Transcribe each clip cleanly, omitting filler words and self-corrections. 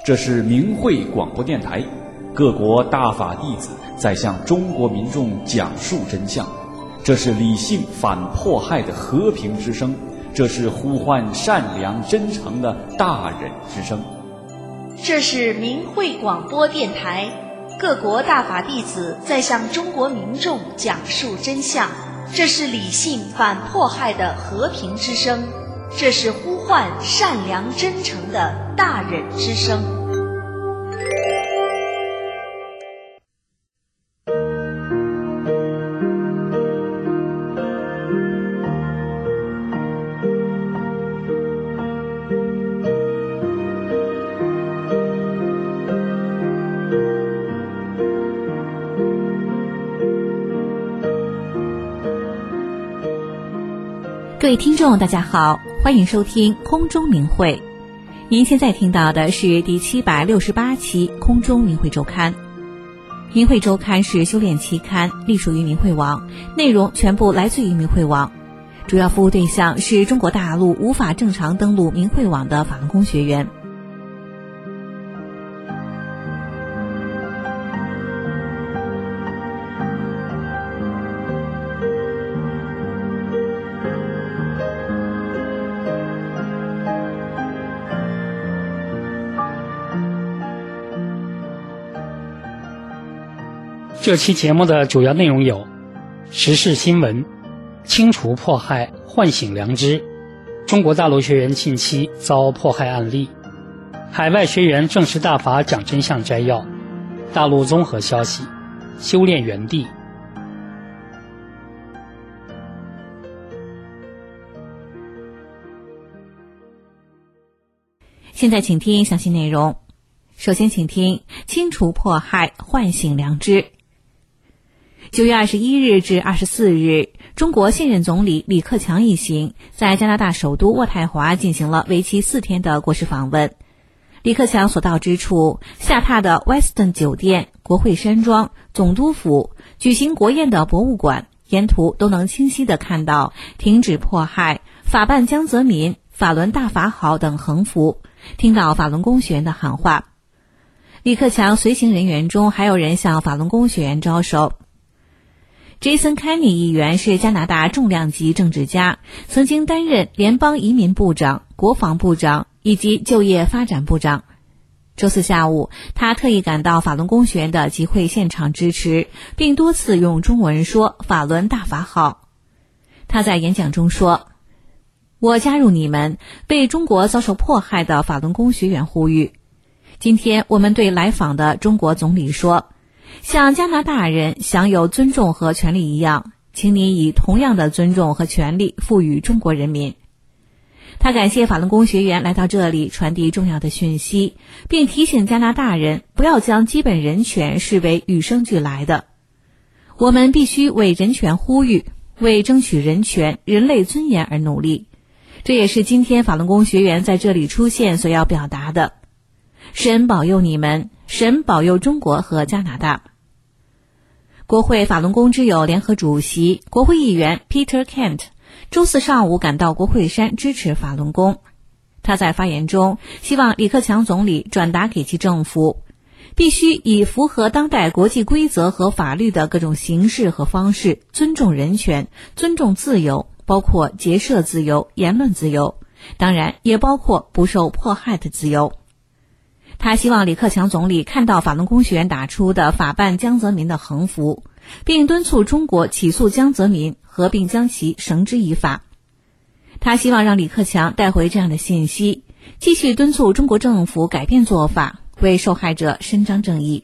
这是明慧广播电台，各国大法弟子在向中国民众讲述真相。这是理性反迫害的和平之声，这是呼唤善良真诚的大忍之声。 这是明慧广播电台，各国大法弟子在向中国民众讲述真相。这是理性反迫害的和平之声，这是呼唤善良真诚的大忍之声。 各位听众大家好，欢迎收听空中明慧。您现在听到的是第768期空中明慧周刊。明慧周刊是修炼期刊，隶属于明慧网，内容全部来自于明慧网，主要服务对象是中国大陆无法正常登录明慧网的法轮功学员。 这期节目的主要内容有：时事新闻、清除迫害，唤醒良知；中国大陆学员近期遭迫害案例；海外学员正式大法讲真相摘要；大陆综合消息；修炼园地。 现在请听详细内容。首先请听清除迫害，唤醒良知。9月21日至24日，中国现任总理李克强一行在加拿大首都渥太华进行了为期4天的国事访问。李克强所到之处，下榻的 Westin 酒店、国会山庄、总督府、举行国宴的博物馆，沿途都能清晰地看到停止迫害、法办江泽民、法轮大法好等横幅，听到法轮功学员的喊话。李克强随行人员中还有人向法轮功学员招手。Jason Kenney 议员是加拿大重量级政治家，曾经担任联邦移民部长、国防部长以及就业发展部长。周四下午，他特意赶到法轮功学员的集会现场支持，并多次用中文说法轮大法好。他在演讲中说：我加入你们，为中国遭受迫害的法轮功学员呼吁。今天我们对来访的中国总理说，像加拿大人享有尊重和权利一样，请你以同样的尊重和权利赋予中国人民。他感谢法轮功学员来到这里传递重要的讯息，并提醒加拿大人不要将基本人权视为与生俱来的。我们必须为人权呼吁，为争取人权、人类尊严而努力。这也是今天法轮功学员在这里出现所要表达的。神保佑你们，神保佑中国和加拿大。国会法轮功之友联合主席、国会议员 Peter Kent 周四上午赶到国会山支持法轮功。他在发言中希望李克强总理转达给其政府，必须以符合当代国际规则和法律的各种形式和方式尊重人权、尊重自由，包括结社自由、言论自由，当然也包括不受迫害的自由。他希望李克强总理看到法轮功学员打出的法办江泽民的横幅，并敦促中国起诉江泽民，合并将其绳之以法。他希望让李克强带回这样的信息，继续敦促中国政府改变做法，为受害者伸张正义。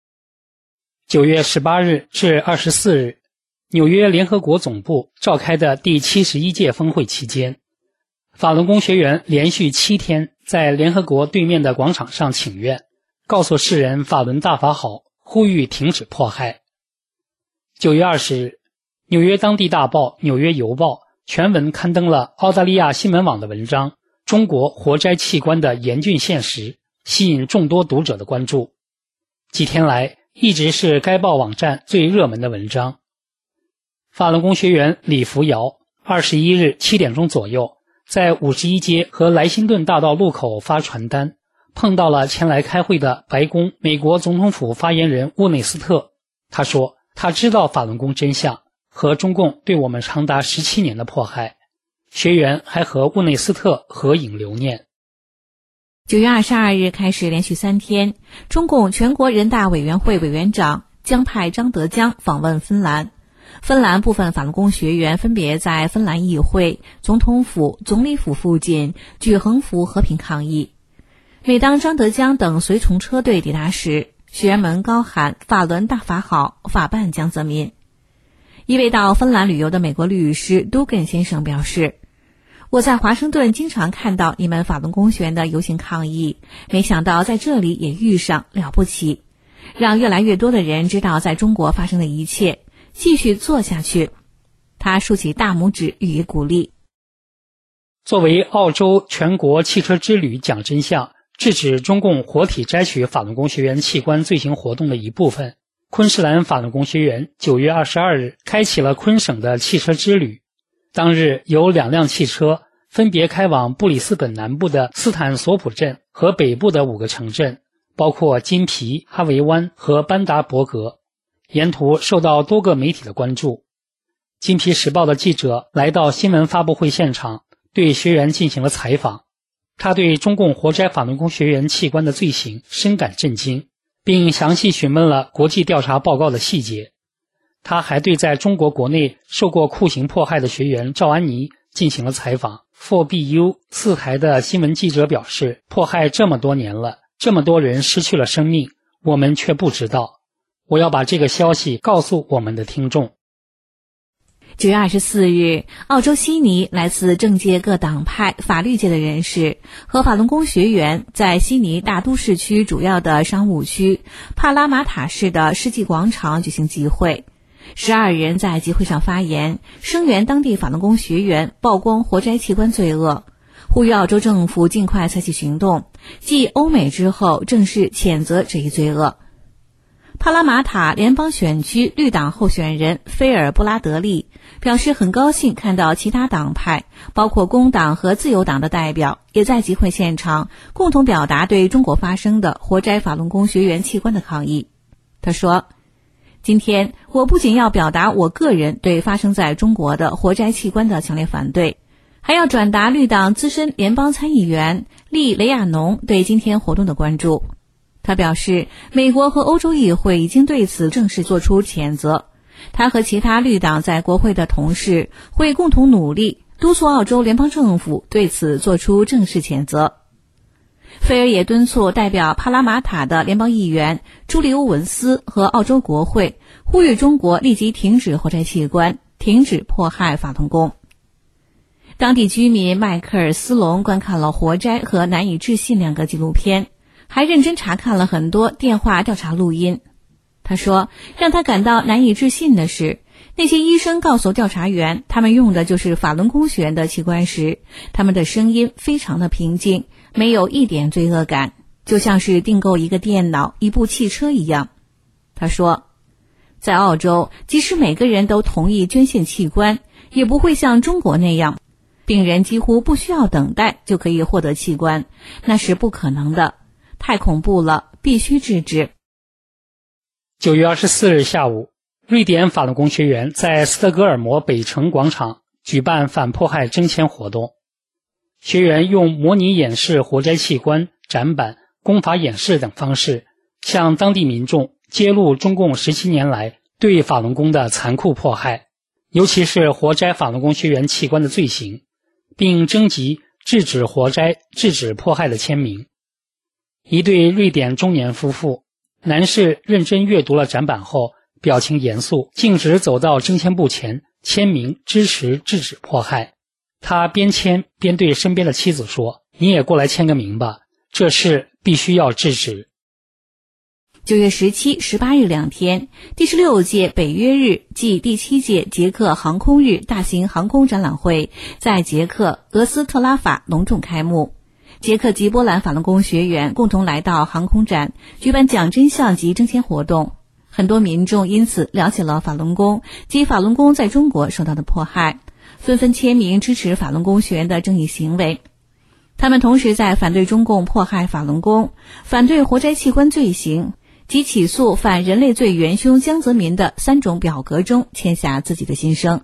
9月18日至24日，纽约联合国总部召开的第71届峰会期间，法轮功学员连续7天在联合国对面的广场上请愿，告诉世人法轮大法好，呼吁停止迫害。9月20日，纽约当地大报《纽约邮报》全文刊登了澳大利亚新闻网的文章《中国活摘器官的严峻现实》，吸引众多读者的关注。几天来，一直是该报网站最热门的文章。法轮功学员李福尧21日7点钟左右，在51街和莱辛顿大道路口发传单， 碰到了前来开会的白宫美国总统府发言人沃内斯特。他说他知道法轮功真相和中共对我们长达17年的迫害。学员还和沃内斯特合影留念。 9月22日开始连续3天，中共全国人大委员会委员长江派张德江访问芬兰。芬兰部分法轮功学员分别在芬兰议会、总统府、总理府附近举横幅和平抗议。每当张德江等随从车队抵达时，学员们高喊法轮大法好，法办江泽民。一位到芬兰旅游的美国律师都根先生表示，我在华盛顿经常看到你们法轮功学员的游行抗议，没想到在这里也遇上，了不起，让越来越多的人知道在中国发生的一切，继续做下去。他竖起大拇指予以鼓励。 作为澳洲全国汽车之旅讲真相，制止中共活体摘取法轮功学员器官罪行活动的一部分，昆士兰法轮功学员9月22日开启了昆省的汽车之旅。当日有2辆汽车分别开往布里斯本南部的斯坦索普镇和北部的5个城镇，包括金皮、哈维湾和班达伯格，沿途受到多个媒体的关注。金皮时报的记者来到新闻发布会现场，对学员进行了采访。他对中共活摘法轮功学员器官的罪行深感震惊，并详细询问了国际调查报告的细节。他还对在中国国内受过酷刑迫害的学员赵安妮进行了采访。4BU 4台的新闻记者表示，迫害这么多年了，这么多人失去了生命，我们却不知道。我要把这个消息告诉我们的听众。 9月24日，澳洲悉尼来自政界各党派、法律界的人士和法轮功学员在悉尼大都市区主要的商务区帕拉马塔市的世纪广场举行集会。12人在集会上发言，声援当地法轮功学员曝光活摘器官罪恶，呼吁澳洲政府尽快采取行动，继欧美之后正式谴责这一罪恶。帕拉马塔联邦选区绿党候选人菲尔布拉德利表示很高兴看到其他党派，包括工党和自由党的代表也在集会现场共同表达对中国发生的活摘法轮功学员器官的抗议。他说，今天我不仅要表达我个人对发生在中国的活摘器官的强烈反对，还要转达绿党资深联邦参议员利雷亚农对今天活动的关注。他表示，美国和欧洲议会已经对此正式作出谴责，他和其他绿党在国会的同事会共同努力，督促澳洲联邦政府对此作出正式谴责。菲尔也敦促代表帕拉马塔的联邦议员朱利欧文斯和澳洲国会呼吁中国立即停止活摘器官，停止迫害法轮功。当地居民迈克尔斯隆观看了活摘和难以置信2个纪录片，还认真查看了很多电话调查录音。他说，让他感到难以置信的是，那些医生告诉调查员他们用的就是法轮功学员的器官时，他们的声音非常的平静，没有一点罪恶感，就像是订购一个电脑、一部汽车一样。他说，在澳洲，即使每个人都同意捐献器官，也不会像中国那样，病人几乎不需要等待就可以获得器官，那是不可能的，太恐怖了，必须制止。 9月24日下午，瑞典法轮功学员在斯德哥尔摩北城广场举办反迫害征签活动。学员用模拟演示活摘器官、展板、功法演示等方式，向当地民众揭露中共17年来对法轮功的残酷迫害，尤其是活摘法轮功学员器官的罪行，并征集制止活摘、制止迫害的签名。一对瑞典中年夫妇，男士认真阅读了展板后，表情严肃，径直走到征签簿前签名支持制止迫害。他边签边对身边的妻子说，你也过来签个名吧，这事必须要制止。 9月17、18日2天，第16届北约日暨第7届捷克航空日大型航空展览会在捷克俄斯特拉法隆重开幕。捷克及波兰法轮功学员共同来到航空展，举办讲真相及征签活动。很多民众因此了解了法轮功及法轮功在中国受到的迫害，纷纷签名支持法轮功学员的正义行为。 他们同时在反对中共迫害法轮功、反对活摘器官罪行及起诉反人类罪元凶江泽民的3种表格中签下自己的心声。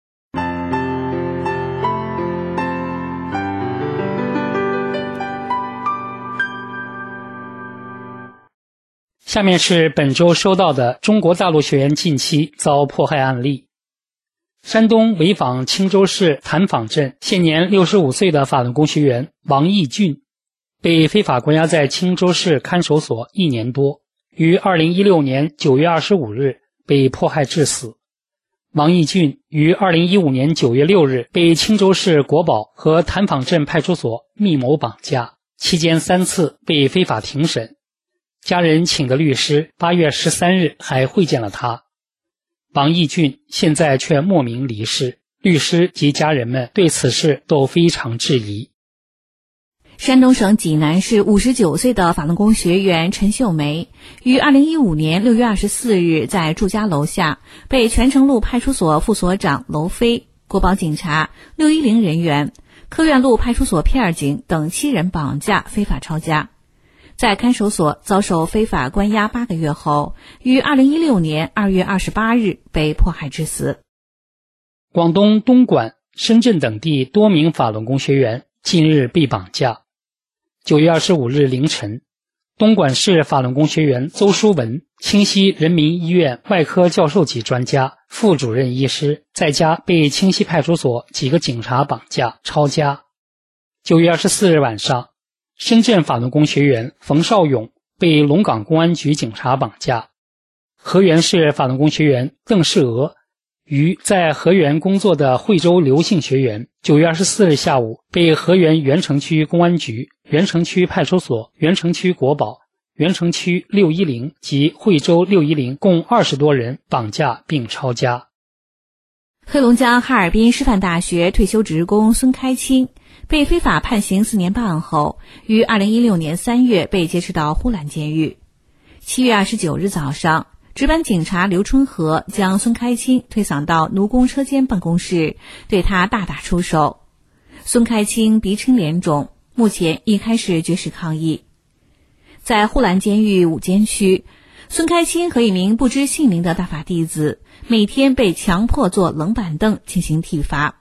下面是本周收到的中国大陆学员近期遭迫害案例。山东潍坊青州市谭坊镇现年65岁的法轮功学员王义俊，被非法关押在青州市看守所1年多，于2016年9月25日被迫害致死。王义俊于2015年9月6日被青州市国保和谭坊镇派出所密谋绑架，期间3次被非法庭审。家人请的律师8月13日还会见了他。王义俊现在却莫名离世，律师及家人们对此事都非常质疑。 山东省济南市59岁的法轮功学员陈秀梅，于2015年6月24日在住家楼下被泉城路派出所副所长娄飞、国保警察、610人员、科院路派出所片警等7人绑架非法抄家。在看守所遭受非法关押8个月后，于2016年2月28日被迫害致死。 广东东莞、深圳等地多名法轮功学员近日被绑架。9月25日凌晨，东莞市法轮功学员邹书文，清溪人民医院外科教授级专家、副主任医师，在家被清溪派出所几个警察绑架抄家。9月24日晚上，深圳法轮功学员冯绍勇被龙岗公安局警察绑架。河源市法轮功学员邓世娥与在河源工作的惠州刘姓学员9月24日下午被河源原城区公安局、原城区派出所、原城区国保、原城区610及惠州610共20多人绑架并抄家。 黑龙江哈尔滨师范大学退休职工孙开清被非法判刑4年半后，于2016年3月被劫持到呼兰监狱。7月29日早上，值班警察刘春和将孙开清推搡到奴工车间办公室，对他大打出手。孙开清鼻青脸肿，目前已开始绝食抗议。在呼兰监狱五间区，孙开清和一名不知姓名的大法弟子每天被强迫坐冷板凳进行体罚。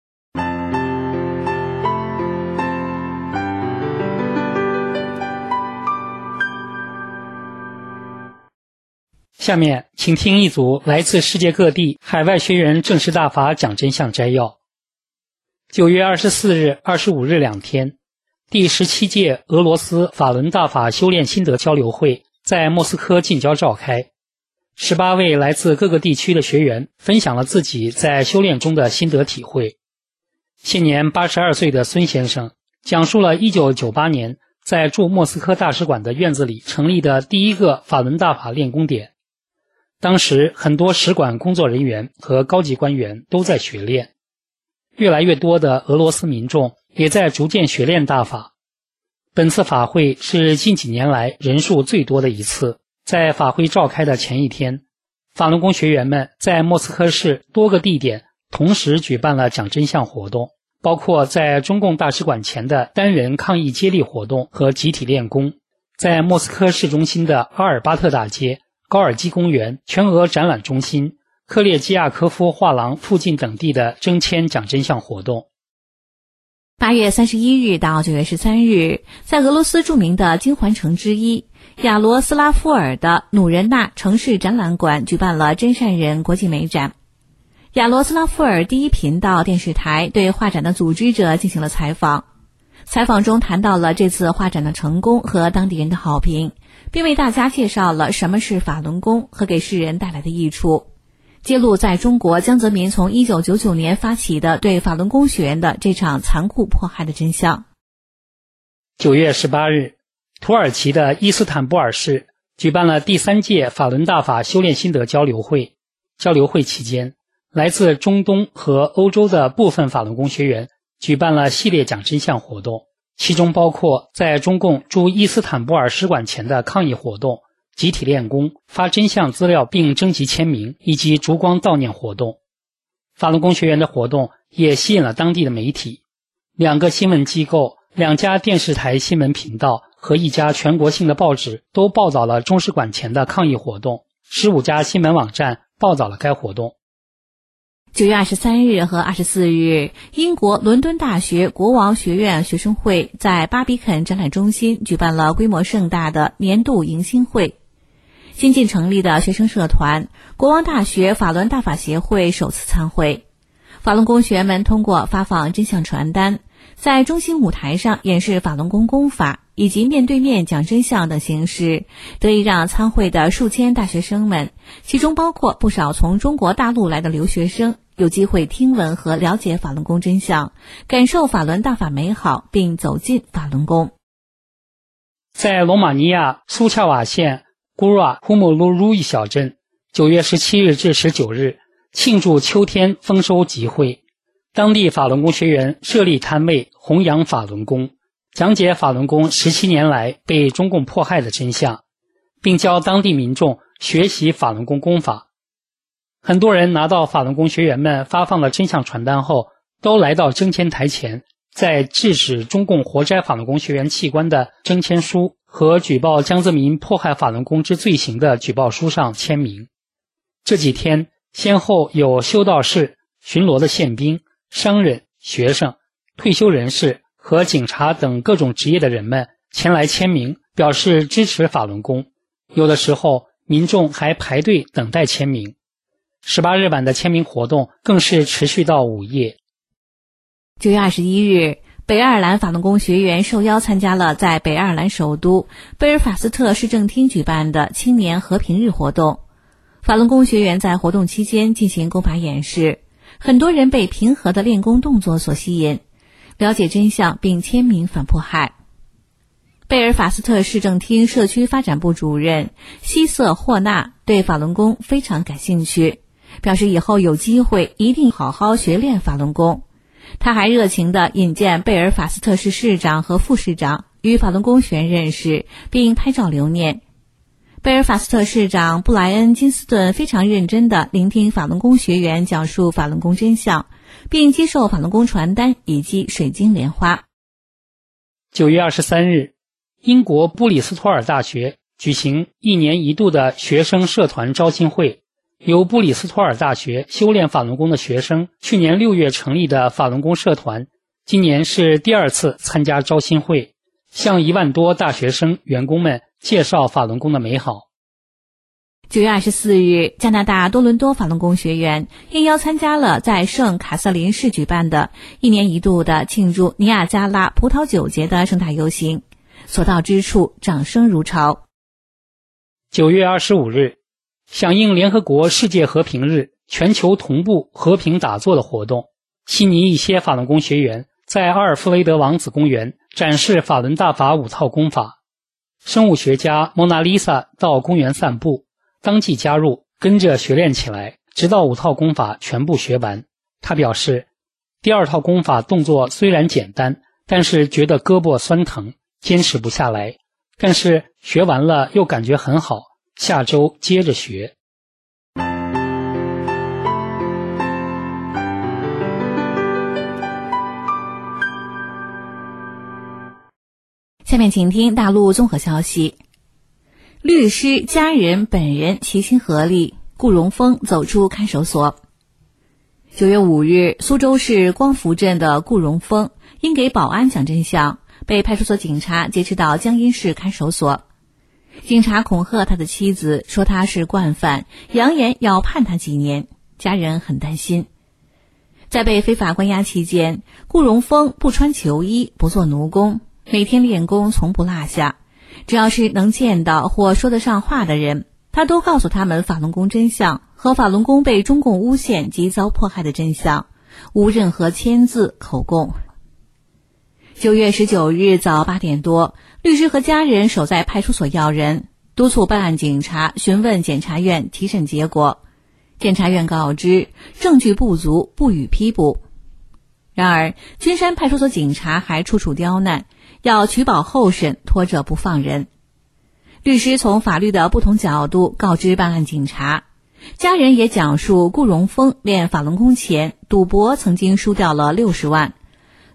下面请听一组来自世界各地海外学员正式大法讲真相摘要。9月24日、25日2天，第17届俄罗斯法轮大法修炼心得交流会在莫斯科近郊召开。18位来自各个地区的学员分享了自己在修炼中的心得体会。现年82岁的孙先生讲述了1998年在驻莫斯科大使馆的院子里成立的第一个法轮大法练功点。当时很多使馆工作人员和高级官员都在学练，越来越多的俄罗斯民众也在逐渐学练大法。本次法会是近几年来人数最多的一次。在法会召开的前一天，法轮功学员们在莫斯科市多个地点同时举办了讲真相活动，包括在中共大使馆前的单人抗议接力活动和集体练功，在莫斯科市中心的阿尔巴特大街、高尔基公园、全俄展览中心、克列基亚科夫画廊附近等地的征签讲真相活动。 8月31日到9月13日，在俄罗斯著名的金环城之一亚罗斯拉夫尔的努仁纳城市展览馆举办了真善人国际美展。亚罗斯拉夫尔第一频道电视台对画展的组织者进行了采访，采访中谈到了这次画展的成功和当地人的好评，并为大家介绍了什么是法轮功和给世人带来的益处，揭露在中国江泽民从1999年发起的对法轮功学员的这场残酷迫害的真相。 9月18日，土耳其的伊斯坦布尔市举办了第3届法轮大法修炼心得交流会。交流会期间，来自中东和欧洲的部分法轮功学员举办了系列讲真相活动，其中包括在中共驻伊斯坦布尔使馆前的抗议活动、集体练功、发真相资料并征集签名，以及烛光悼念活动。法轮功学员的活动也吸引了当地的媒体，2个新闻机构 2家电视台新闻频道和1家全国性的报纸都报道了中使馆前的抗议活动，15家新闻网站报道了该活动。 9月23日和24日，英国伦敦大学国王学院学生会在巴比肯展览中心举办了规模盛大的年度迎新会。新近成立的学生社团国王大学法伦大法协会首次参会。法轮功学员们通过发放真相传单，在中心舞台上演示法轮功功法以及面对面讲真相等形式，得以让参会的数千大学生们，其中包括不少从中国大陆来的留学生，有机会听闻和了解法轮功真相，感受法轮大法美好，并走进法轮功。 在罗马尼亚苏恰瓦县古拉胡姆鲁鲁伊小镇，9月17日至19日庆祝秋天丰收集会，当地法轮功学员设立摊位，弘扬法轮功，讲解法轮功17年来被中共迫害的真相，并教当地民众学习法轮功功法。很多人拿到法轮功学员们发放的真相传单后，都来到征签台前，在致使中共活摘法轮功学员器官的征签书和举报江泽民迫害法轮功之罪行的举报书上签名。这几天先后有修道士、巡逻的宪兵、商人、学生、退休人士和警察等各种职业的人们前来签名，表示支持法轮功。有的时候民众还排队等待签名。18日晚的签名活动更是持续到午夜。 9月21日，北爱尔兰法轮功学员受邀参加了在北爱尔兰首都贝尔法斯特市政厅举办的青年和平日活动。法轮功学员在活动期间进行功法演示，很多人被平和的练功动作所吸引，了解真相并签名反迫害。贝尔法斯特市政厅社区发展部主任希瑟霍纳对法轮功非常感兴趣，表示以后有机会一定好好学练法轮功。他还热情地引荐贝尔法斯特市市长和副市长与法轮功学员认识，并拍照留念。贝尔法斯特市长布莱恩·金斯顿非常认真地聆听法轮功学员讲述法轮功真相，并接受法轮功传单以及水晶莲花。 9月23日，英国布里斯托尔大学举行1年一度的学生社团招新会。由布里斯托尔大学修炼法轮功的学生去年6月成立的法轮功社团，今年是第2次参加招新会，向1万多大学生员工们介绍法轮功的美好。 9月24日，加拿大多伦多法轮功学员应邀参加了在圣卡瑟琳市举办的1年一度的庆祝尼亚加拉葡萄酒节的盛大游行，所到之处掌声如潮。 9月25日，响应联合国世界和平日全球同步和平打坐的活动，悉尼一些法轮功学员在阿尔弗雷德王子公园展示法轮大法5套功法。生物学家蒙娜丽莎到公园散步，当即加入，跟着学练起来，直到5套功法全部学完。他表示，第2套功法动作虽然简单，但是觉得胳膊酸疼，坚持不下来，但是学完了又感觉很好，下周接着学。 下面请听大陆综合消息。律师、家人、本人齐心合力，顾荣峰走出看守所。9月5日，苏州市光福镇的顾荣峰因给保安讲真相，被派出所警察劫持到江阴市看守所。警察恐吓他的妻子，说他是惯犯，扬言要判他几年，家人很担心。在被非法关押期间，顾荣峰不穿囚衣，不做奴工，每天练功从不落下，只要是能见到或说得上话的人，他都告诉他们法轮功真相和法轮功被中共诬陷及遭迫害的真相，无任何签字口供。9月19日早8点多，律师和家人守在派出所要人，督促办案警察询问检察院提审结果。检察院告知证据不足，不予批捕。然而君山派出所警察还处处刁难，要取保候审，拖着不放人。律师从法律的不同角度告知办案警察，家人也讲述顾荣峰练法轮功前赌博曾经输掉了60万，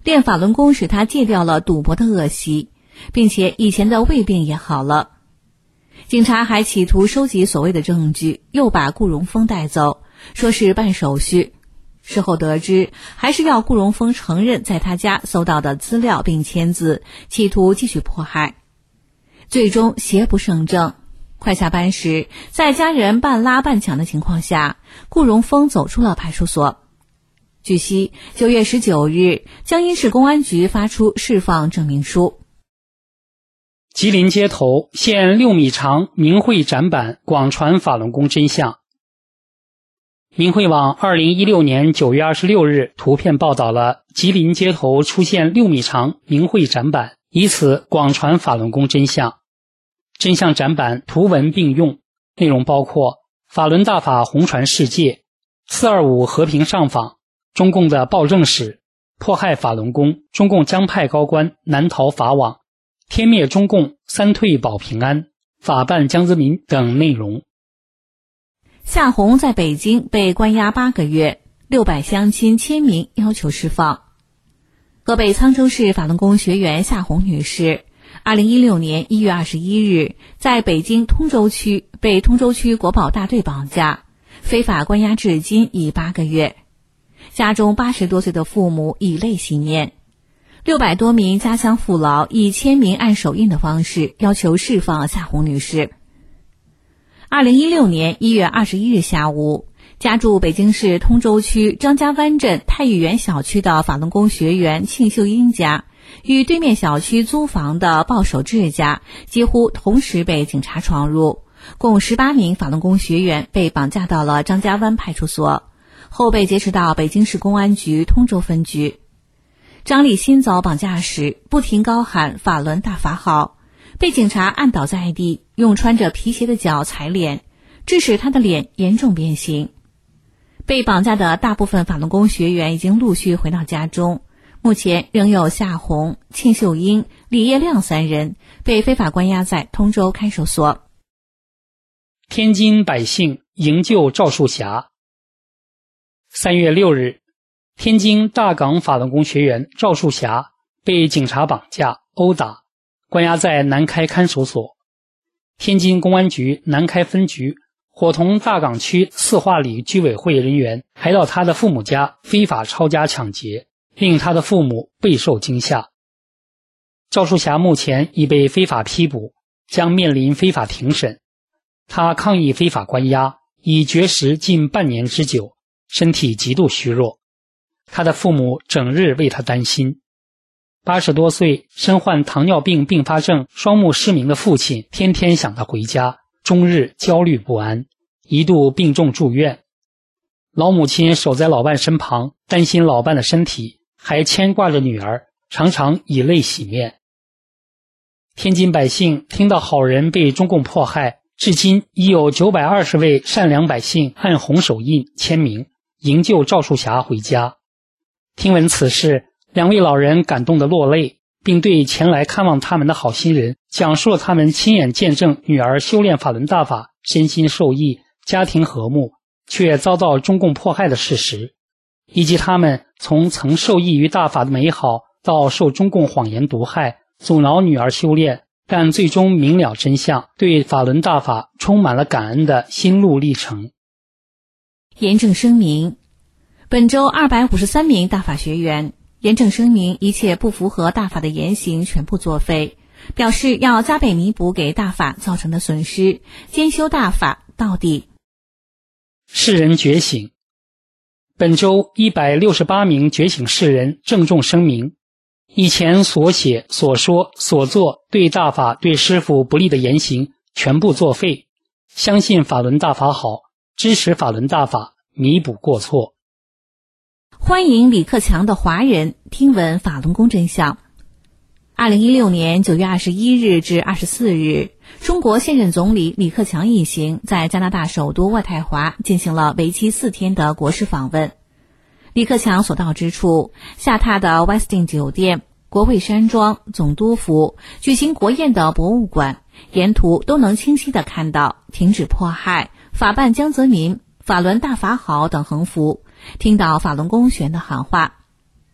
练法轮功使他戒掉了赌博的恶习，并且以前的胃病也好了。警察还企图收集所谓的证据，又把顾荣峰带走，说是办手续。事后得知，还是要顾荣峰承认在他家搜到的资料并签字，企图继续迫害。最终邪不胜正，快下班时，在家人半拉半抢的情况下，顾荣峰走出了派出所。据悉，9月19日，江阴市公安局发出释放证明书。 吉林街头现6米长明慧展板广传法轮功真相。明慧网2016年9月26日图片报道了吉林街头出现6米长明慧展板，以此广传法轮功真相。真相展板图文并用，内容包括法轮大法红传世界、425和平上访、中共的暴政史、迫害法轮功、中共江派高官难逃法网、天灭中共、三退保平安、法办江泽民等内容。 夏红在北京被关押8个月，600乡亲签名要求释放。河北沧州市法轮功学员夏红女士2016年1月21日在北京通州区被通州区国保大队绑架，非法关押至今已8个月。家中80多岁的父母以泪洗面，600多名家乡父老以签名按手印的方式要求释放夏红女士。2016年1月21日下午，家住北京市通州区张家湾镇太育园小区的法轮功学员庆秀英家与对面小区租房的鲍守志家几乎同时被警察闯入，共18名法轮功学员被绑架到了张家湾派出所，后被劫持到北京市公安局通州分局。张立新遭绑架时不停高喊法轮大法好，被警察按倒在地，用穿着皮鞋的脚踩脸，致使他的脸严重变形。被绑架的大部分法轮功学员已经陆续回到家中，目前仍有夏红、庆秀英、李业亮3人被非法关押在通州看守所。 天津百姓营救赵树霞。3月6日，天津大港法轮功学员赵树霞被警察绑架、殴打，关押在南开看守所。天津公安局南开分局伙同大港区四化里居委会人员还到他的父母家非法抄家抢劫，令他的父母备受惊吓。赵树霞目前已被非法批捕，将面临非法庭审。他抗议非法关押，已绝食近半年之久，身体极度虚弱。他的父母整日为他担心。80多岁、身患糖尿病并发症、双目失明的父亲天天想他回家，终日焦虑不安，一度病重住院。老母亲守在老伴身旁，担心老伴的身体，还牵挂着女儿，常常以泪洗面。天津百姓听到好人被中共迫害，至今已有920位善良百姓按红手印签名，营救赵树霞回家。听闻此事，2位老人感动得落泪，并对前来看望他们的好心人讲述了他们亲眼见证女儿修炼法轮大法，身心受益，家庭和睦，却遭到中共迫害的事实，以及他们从曾受益于大法的美好，到受中共谎言毒害，阻挠女儿修炼，但最终明了真相，对法轮大法充满了感恩的心路历程。 严正声明，本周253名大法学员严正声明一切不符合大法的言行全部作废，表示要加倍弥补给大法造成的损失，坚修大法到底。 世人觉醒。本周168名觉醒世人郑重声明，以前所写、所说、所做对大法、对师父不利的言行全部作废，相信法轮大法好，支持法轮大法，弥补过错。 欢迎李克强的华人听闻法轮功真相。2016年9月21日至24日，中国现任总理李克强一行在加拿大首都渥太华进行了为期4天的国事访问。李克强所到之处，下榻的 Westin 酒店、国会山庄、总督府、举行国宴的博物馆，沿途都能清晰地看到停止迫害、法办江泽民、法轮大法好等横幅，听到法轮功学员的喊话。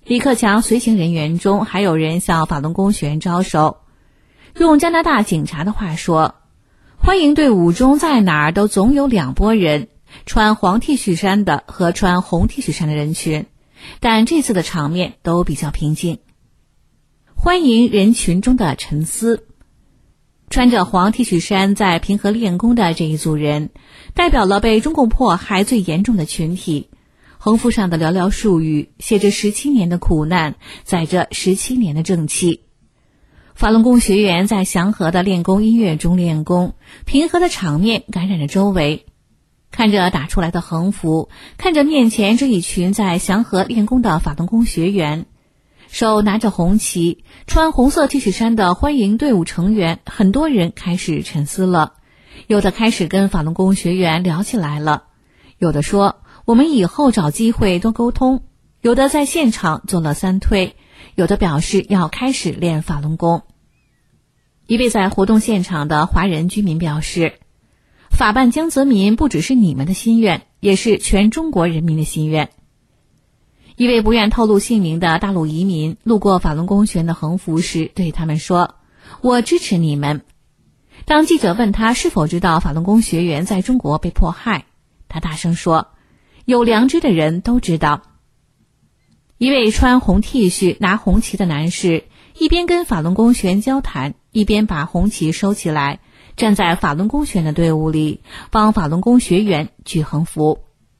李克强随行人员中还有人向法轮功学员招手，用加拿大警察的话说，欢迎队伍中在哪儿都总有两拨人，穿黄 T 恤衫的和穿红 T 恤衫的人群，但这次的场面都比较平静。欢迎人群中的陈思，穿着黄 T 恤衫在平和练功的这一组人，代表了被中共迫害最严重的群体。横幅上的寥寥数语写着17年的苦难，载着17年的正气。法轮功学员在祥和的练功音乐中练功，平和的场面感染着周围。看着打出来的横幅，看着面前这一群在祥和练功的法轮功学员，手拿着红旗，穿红色 T 恤衫的欢迎队伍成员，很多人开始沉思了，有的开始跟法轮功学员聊起来了，有的说我们以后找机会多沟通，有的在现场做了3推，有的表示要开始练法轮功。一位在活动现场的华人居民表示，法办江泽民不只是你们的心愿，也是全中国人民的心愿。一位不愿透露姓名的大陆移民路过法轮功学员的横幅时对他们说，我支持你们。当记者问他是否知道法轮功学员在中国被迫害，他大声说，有良知的人都知道。一位穿红 T 恤拿红旗的男士一边跟法轮功学员交谈，一边把红旗收起来，站在法轮功学员的队伍里，帮法轮功学员举横幅。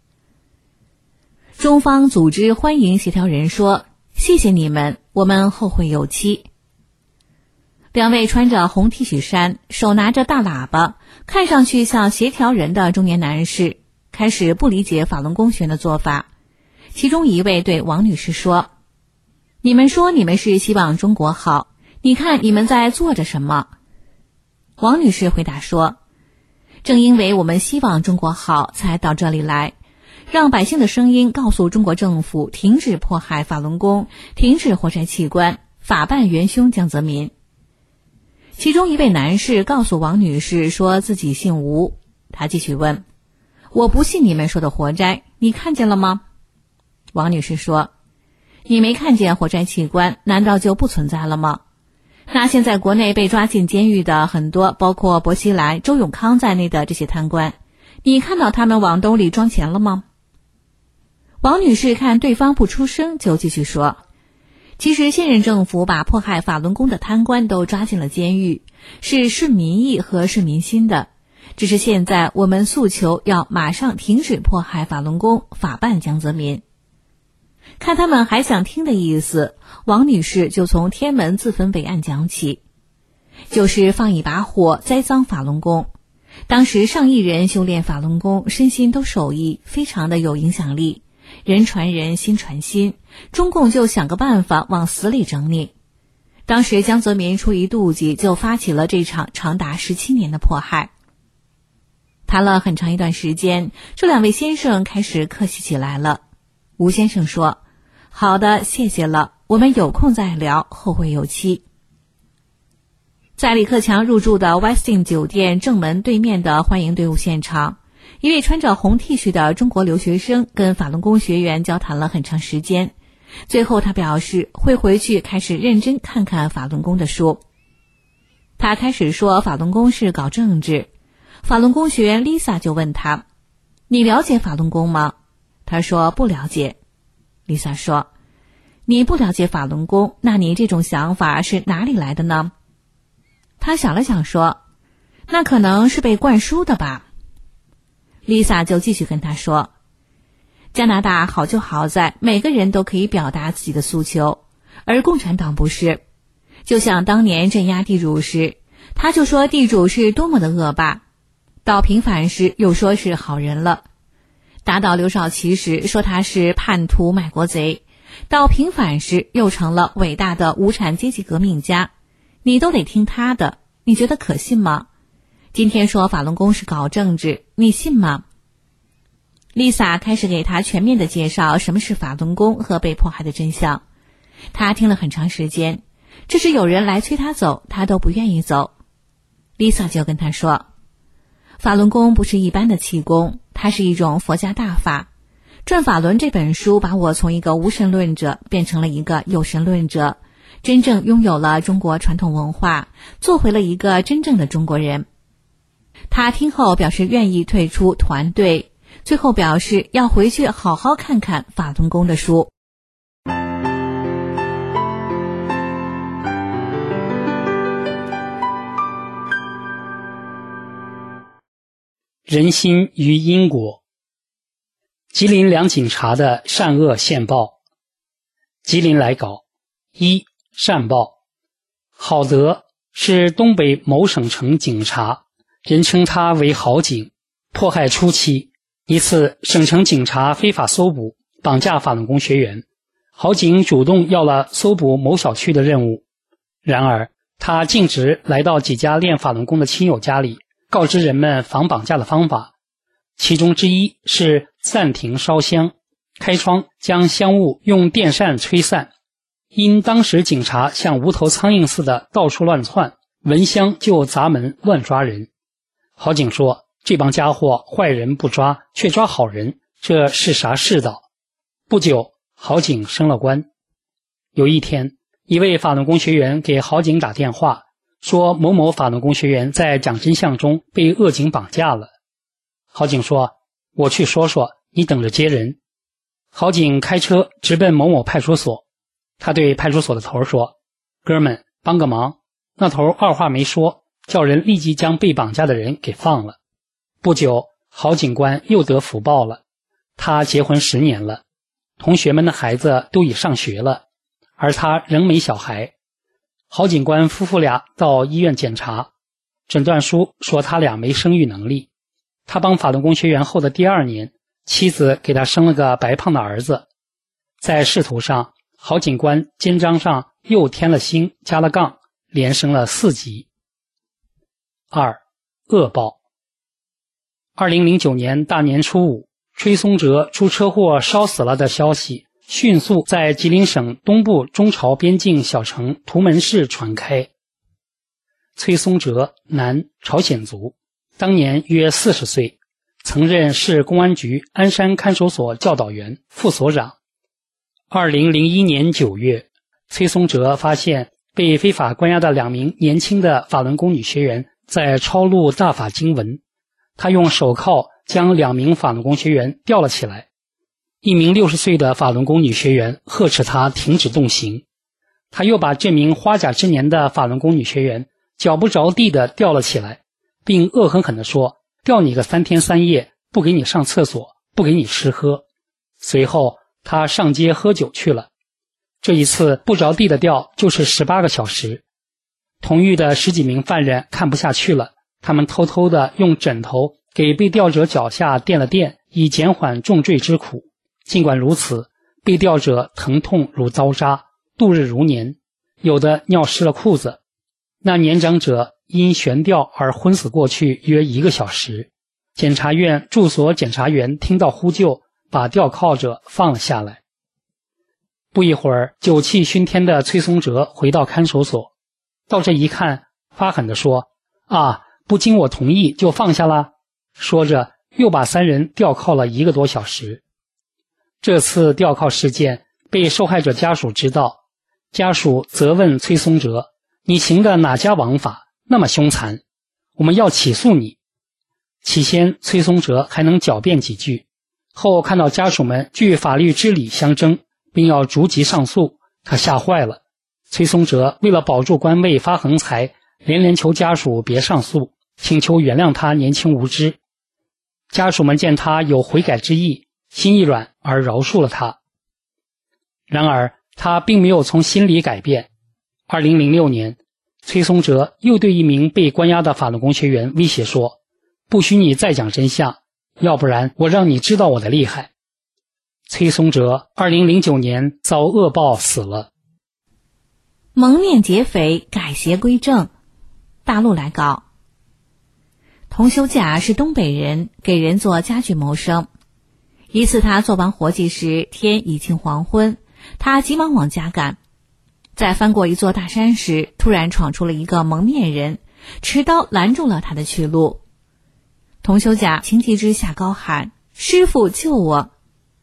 中方组织欢迎协调人说，谢谢你们，我们后会有期。2位穿着红 T 恤衫，手拿着大喇叭，看上去像协调人的中年男士开始不理解法轮功学员的做法。其中一位对王女士说，你们说你们是希望中国好，你看你们在做着什么？王女士回答说，正因为我们希望中国好，才到这里来，让百姓的声音告诉中国政府停止迫害法轮功，停止活摘器官，法办元凶江泽民。其中一位男士告诉王女士说自己姓吴，他继续问，我不信你们说的活摘，你看见了吗？王女士说，你没看见活摘器官，难道就不存在了吗？那现在国内被抓进监狱的很多，包括薄熙来、周永康在内的这些贪官，你看到他们往兜里装钱了吗？王女士看对方不出声，就继续说，其实现任政府把迫害法轮功的贪官都抓进了监狱，是顺民意和顺民心的，只是现在我们诉求要马上停止迫害法轮功，法办江泽民。看他们还想听的意思，王女士就从天门自焚伟案讲起，就是放一把火栽赃法轮功。当时上亿人修炼法轮功，身心都受益，非常的有影响力，人传人，心传心，中共就想个办法往死里整你。当时江泽民出于妒忌，就发起了这场长达17年的迫害。谈了很长一段时间，这2位先生开始客气起来了。吴先生说，好的，谢谢了，我们有空再聊，后会有期。在李克强入住的 Westin 酒店正门对面的欢迎队伍现场，一位穿着红 T 恤的中国留学生跟法轮功学员交谈了很长时间，最后他表示会回去开始认真看看法轮功的书。他开始说法轮功是搞政治，法轮功学员 Lisa 就问他，你了解法轮功吗？他说不了解。Lisa 说，你不了解法轮功，那你这种想法是哪里来的呢？他想了想说，那可能是被灌输的吧。Lisa 就继续跟他说，加拿大好就好在每个人都可以表达自己的诉求，而共产党不是。就像当年镇压地主时，他就说地主是多么的恶霸，到平反时又说是好人了，打倒刘少奇时说他是叛徒卖国贼，到平反时又成了伟大的无产阶级革命家，你都得听他的，你觉得可信吗？今天说法轮功是搞政治，你信吗？ Lisa 开始给他全面的介绍什么是法轮功和被迫害的真相。他听了很长时间，这时有人来催他走，他都不愿意走。 Lisa 就跟他说，法轮功不是一般的气功，它是一种佛家大法， 转法轮》这本书把我从一个无神论者变成了一个有神论者，真正拥有了中国传统文化，做回了一个真正的中国人。他听后表示愿意退出团队，最后表示要回去好好看看法轮功的书。 人心于因果。吉林两警察的善恶现报。吉林来稿：一、善报。郝德是东北某省城警察，人称他为郝警。迫害初期，一次省城警察非法搜捕绑架法轮功学员，郝警主动要了搜捕某小区的任务。然而他径直来到几家练法轮功的亲友家里，告知人们防绑架的方法，其中之一是暂停烧香，开窗将香雾用电扇吹散。因当时警察像无头苍蝇似的到处乱窜，闻香就砸门乱抓人。郝警说，这帮家伙坏人不抓，却抓好人，这是啥世道？不久，郝警升了官。有一天，一位法轮功学员给郝警打电话，说某某法轮功学员在讲真相中被恶警绑架了。郝警说，我去说说，你等着接人。郝警开车直奔某某派出所，他对派出所的头说，哥们，帮个忙。那头二话没说，叫人立即将被绑架的人给放了。不久，郝警官又得福报了，他结婚10年了，同学们的孩子都已上学了，而他仍没小孩。郝警官夫妇俩到医院检查，诊断书说他俩没生育能力。他帮法轮功学员后的第2年，妻子给他生了个白胖的儿子。在仕途上，郝警官肩章上又添了星加了杠，连升了4级。2. 恶报。2009年大年初5，崔松哲出车祸烧死了的消息迅速在吉林省东部中朝边境小城图门市传开。崔松哲，男，朝鲜族，当年约40岁，曾任市公安局鞍山看守所教导员、副所长。2001年9月，崔松哲发现被非法关押的2名年轻的法轮功女学员在抄录大法经文，他用手铐将2名法轮功学员吊了起来。一名60岁的法轮功女学员呵斥他停止动刑，他又把这名花甲之年的法轮功女学员脚不着地地吊了起来，并恶狠狠地说，吊你个3天3夜，不给你上厕所，不给你吃喝。随后他上街喝酒去了，这一次不着地的吊就是18个小时。同狱的10几名犯人看不下去了，他们偷偷地用枕头给被吊者脚下垫了垫，以减缓重坠之苦。尽管如此，被吊者疼痛如刀扎，度日如年，有的尿湿了裤子。那年长者因悬吊而昏死过去约1个小时。检察院住所检察员听到呼救，把吊铐者放了下来。不一会儿，酒气熏天的崔松哲回到看守所，到这一看，发狠地说，不经我同意就放下了。说着又把3人吊铐了1个多小时。这次吊铐事件被受害者家属知道，家属责问崔松哲，你行的哪家王法那么凶残，我们要起诉你。起先崔松哲还能狡辩几句，后看到家属们据法律之理相争，并要逐级上诉，他吓坏了。崔松哲为了保住官位发横财，连连求家属别上诉，请求原谅他年轻无知。家属们见他有悔改之意，心一软而饶恕了他。然而他并没有从心里改变。2006年，崔松哲又对一名被关押的法轮功学员威胁说，不许你再讲真相，要不然我让你知道我的厉害。崔松哲2009年遭恶报死了。 蒙面劫匪改邪归正。大陆来稿。童修甲是东北人，给人做家具谋生。一次他做完活计时，天已近黄昏，他急忙往家赶。在翻过一座大山时，突然闯出了一个蒙面人，持刀拦住了他的去路。童修甲情急之下高喊，师父救我。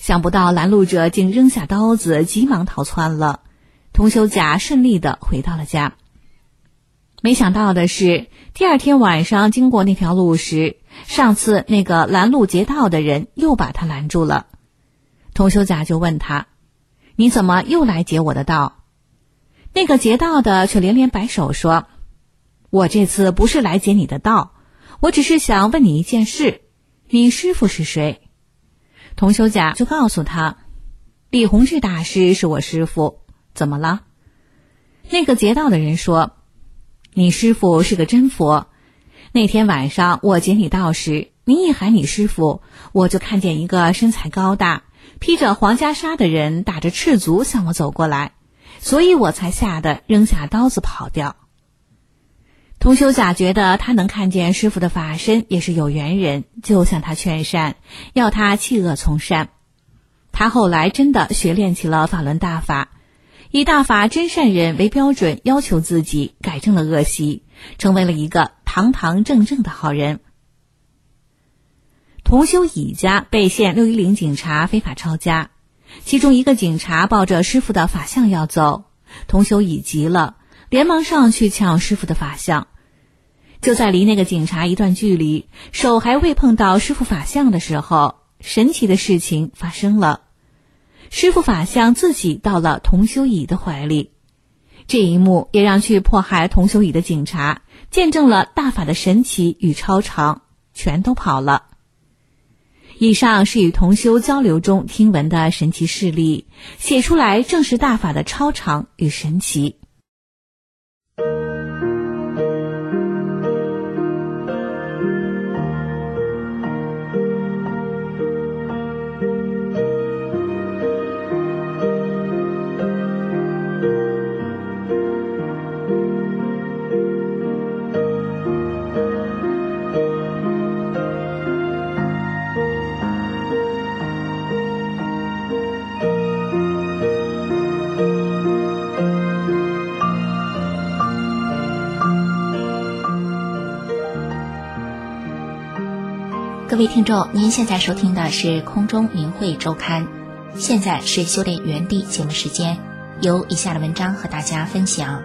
想不到拦路者竟扔下刀子，急忙逃窜了。童修甲顺利地回到了家。没想到的是，第二天晚上经过那条路时，上次那个拦路劫道的人又把他拦住了。童修甲就问他：“你怎么又来劫我的道？”那个劫道的却连连摆手说：“我这次不是来劫你的道，我只是想问你一件事，你师父是谁？”童修甲就告诉他：“李洪志大师是我师父，怎么了？”那个劫道的人说：“你师父是个真佛，那天晚上我劫你道时，你一喊你师父，我就看见一个身材高大、披着黄袈裟的人打着赤足向我走过来，所以我才吓得扔下刀子跑掉。”童修甲觉得他能看见师父的法身也是有缘人，就向他劝善，要他弃恶从善。他后来真的学练起了法轮大法，以大法真善人为标准，要求自己，改正了恶习，成为了一个堂堂正正的好人。童修乙家被县610警察非法抄家，其中一个警察抱着师父的法相要走，童修乙急了，连忙上去抢师父的法相。就在离那个警察一段距离，手还未碰到师父法相的时候，神奇的事情发生了。师父法相自己到了童修乙的怀里，这一幕也让去迫害童修乙的警察见证了大法的神奇与超常，全都跑了。以上是与同修交流中听闻的神奇事例，写出来正是大法的超常与神奇。 各位听众，您现在收听的是空中明慧周刊，现在是修炼原地节目时间，由以下的文章和大家分享。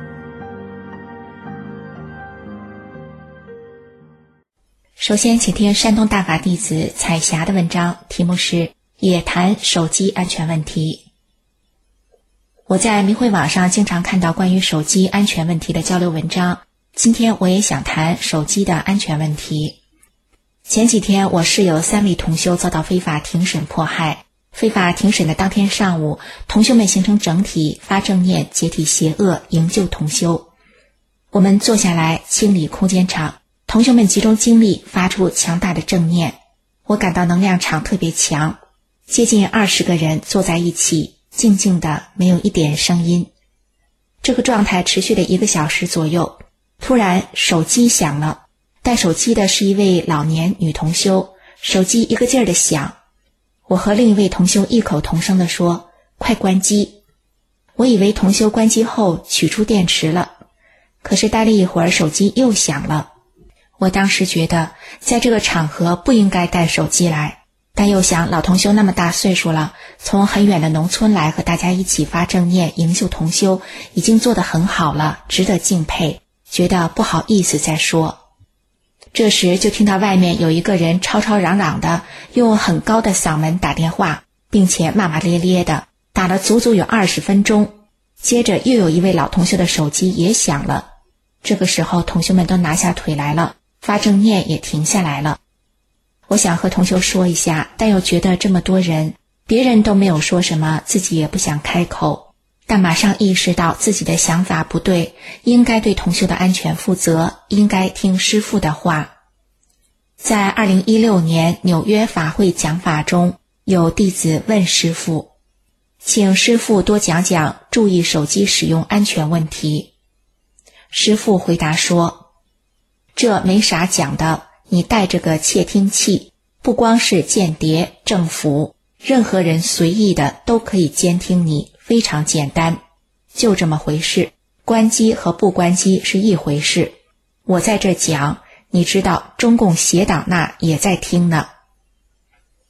首先请听山东大法弟子彩霞的文章，题目是也谈手机安全问题。我在明慧网上经常看到关于手机安全问题的交流文章，今天我也想谈手机的安全问题。前几天我室友3位同修遭到非法庭审迫害，非法庭审的当天上午，同修们形成整体发正念，解体邪恶，营救同修。我们坐下来清理空间场，同修们集中精力发出强大的正念，我感到能量场特别强，接近20个人坐在一起，静静的没有一点声音。这个状态持续了1个小时左右，突然手机响了，带手机的是一位老年女同修，手机一个劲儿的响，我和另一位同修异口同声地说：“快关机。”我以为同修关机后取出电池了，可是待了一会儿手机又响了。我当时觉得在这个场合不应该带手机来，但又想老同修那么大岁数了，从很远的农村来和大家一起发正念营救同修，已经做得很好了，值得敬佩，觉得不好意思再说。这时就听到外面有一个人吵吵嚷嚷的用很高的嗓门打电话，并且骂骂咧咧的，打了足足有20分钟。接着又有一位老同修的手机也响了，这个时候同修们都拿下腿来了，发正念也停下来了。我想和同修说一下，但又觉得这么多人，别人都没有说什么，自己也不想开口，但马上意识到自己的想法不对，应该对同修的安全负责，应该听师父的话。在2016年纽约法会讲法中，有弟子问师父，请师父多讲讲注意手机使用安全问题。师父回答说，这没啥讲的，你带着个窃听器，不光是间谍、政府，任何人随意的都可以监听你，非常简单，就这么回事，关机和不关机是一回事。我在这讲，你知道中共邪党那也在听呢。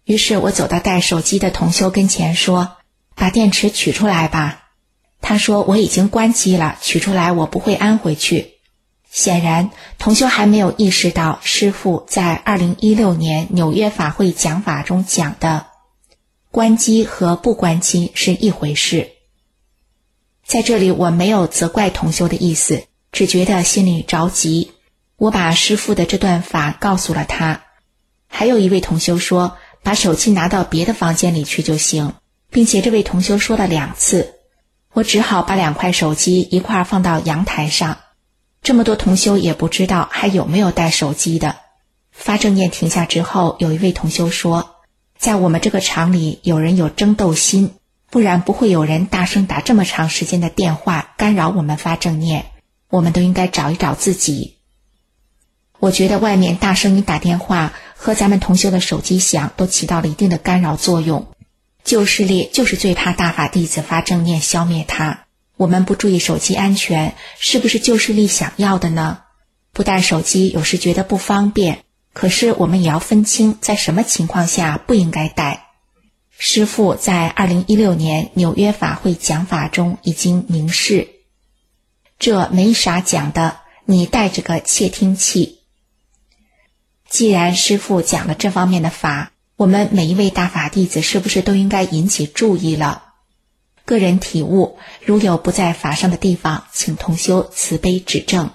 于是我走到带手机的同修跟前说，把电池取出来吧。他说我已经关机了，取出来我不会安回去。显然同修还没有意识到师父在2016年纽约法会讲法中讲的关机和不关机是一回事。在这里我没有责怪同修的意思，只觉得心里着急。我把师父的这段法告诉了他。还有一位同修说把手机拿到别的房间里去就行，并且这位同修说了2次。我只好把2块手机一块放到阳台上。这么多同修也不知道还有没有带手机的。发正念停下之后，有一位同修说，在我们这个厂里有人有争斗心，不然不会有人大声打这么长时间的电话干扰我们发正念，我们都应该找一找自己。我觉得外面大声音打电话和咱们同修的手机响都起到了一定的干扰作用。旧势力就是最怕大法弟子发正念消灭它。我们不注意手机安全，是不是旧势力想要的呢？不带手机有时觉得不方便，可是我们也要分清在什么情况下不应该带。师父在2016年纽约法会讲法中已经明示，这没啥讲的，你带着个窃听器。既然师父讲了这方面的法，我们每一位大法弟子是不是都应该引起注意了？个人体悟，如有不在法上的地方，请同修慈悲指正。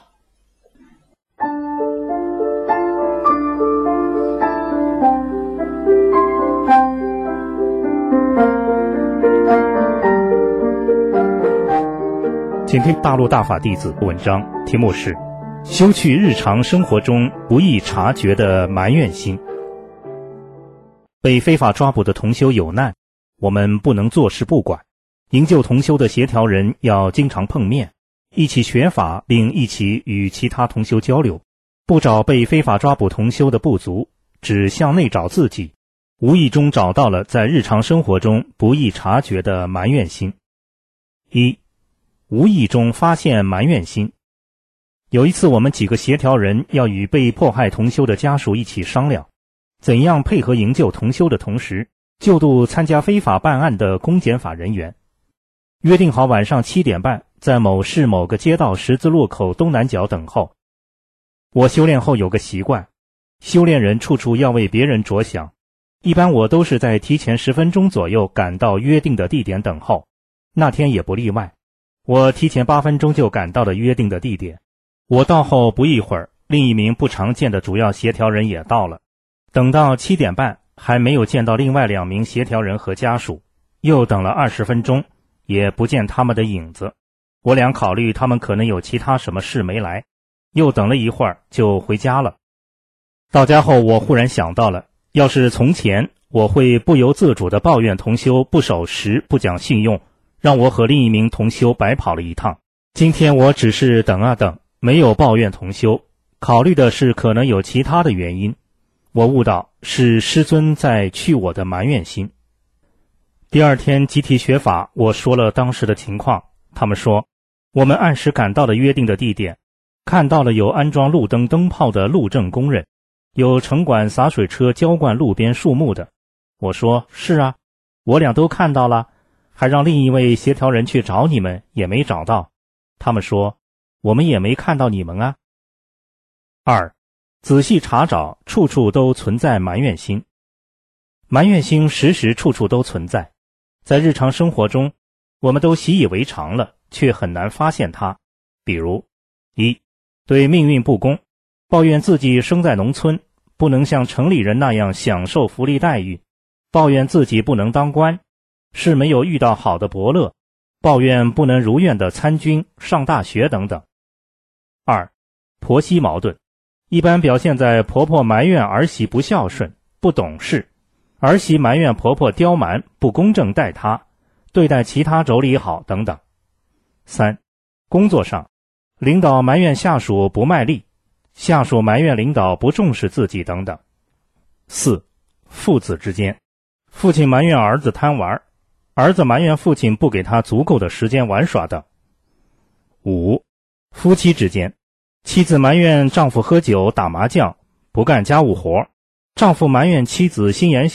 请听大陆大法弟子文章，题目是修去日常生活中不易察觉的埋怨心。被非法抓捕的同修有难，我们不能坐视不管。营救同修的协调人要经常碰面，一起学法，并一起与其他同修交流，不找被非法抓捕同修的不足，只向内找自己，无意中找到了在日常生活中不易察觉的埋怨心。1. 无意中发现埋怨心。有一次我们几个协调人要与被迫害同修的家属一起商量，怎样配合营救同修的同时救度参加非法办案的公检法人员。约定好晚上7点半在某市某个街道十字路口东南角等候。我修炼后有个习惯，修炼人处处要为别人着想，一般我都是在提前10分钟左右赶到约定的地点等候，那天也不例外。我提前8分钟就赶到了约定的地点。我到后不一会儿，另一名不常见的主要协调人也到了。等到7点半还没有见到另外2名协调人和家属，又等了20分钟，也不见他们的影子。我俩考虑他们可能有其他什么事没来，又等了一会儿就回家了。到家后我忽然想到了，要是从前我会不由自主地抱怨同修不守时不讲信用，让我和另一名同修白跑了一趟。今天我只是等啊等，没有抱怨同修，考虑的是可能有其他的原因。我悟到是师尊在去我的埋怨心。第2天集体学法，我说了当时的情况，他们说我们按时赶到了约定的地点，看到了有安装路灯灯泡的路政工人，有城管洒水车浇灌路边树木的。我说是啊，我俩都看到了，还让另一位协调人去找你们，也没找到。他们说我们也没看到你们啊。2. 仔细查找，处处都存在埋怨心。埋怨心时时处处都存在，在日常生活中我们都习以为常了，却很难发现它。比如1. 对命运不公，抱怨自己生在农村，不能像城里人那样享受福利待遇，抱怨自己不能当官，是没有遇到好的伯乐，抱怨不能如愿的参军上大学等等。2. 婆媳矛盾，一般表现在婆婆埋怨儿媳不孝顺不懂事，儿媳埋怨婆婆刁蛮不公正待她，对待其他妯娌好等等。3. 工作上，领导埋怨下属不卖力，下属埋怨领导不重视自己等等。4. 父子之间，父亲埋怨儿子贪玩，儿子埋怨父亲不给他足够的时间玩耍等。5. 夫妻之间，妻子埋怨丈夫喝酒打麻将不干家务活，丈夫埋怨妻子心眼小